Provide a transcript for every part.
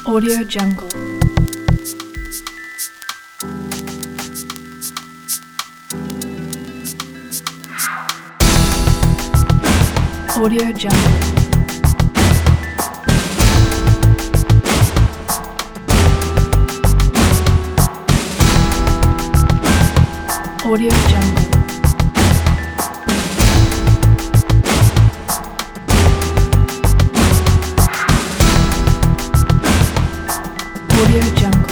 Audio Jungle. Audio Jungle. Audio Jungle. Audio Jungle.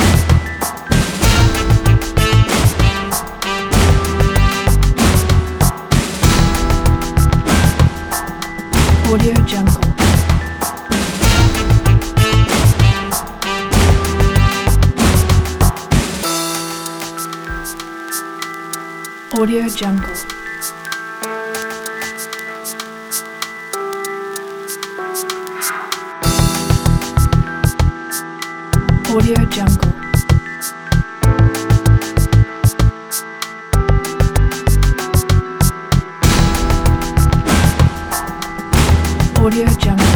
Audio Jungle. Audio Jungle. Audio Jungle. Audio Jungle.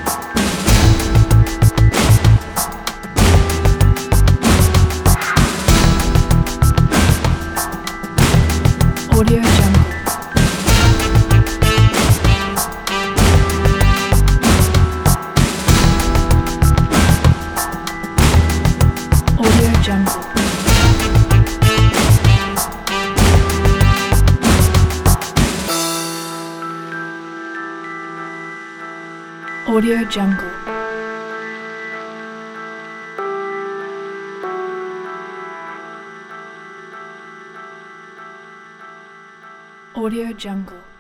Audio Jungle. Audio Jungle. Audio Jungle. Audio Jungle.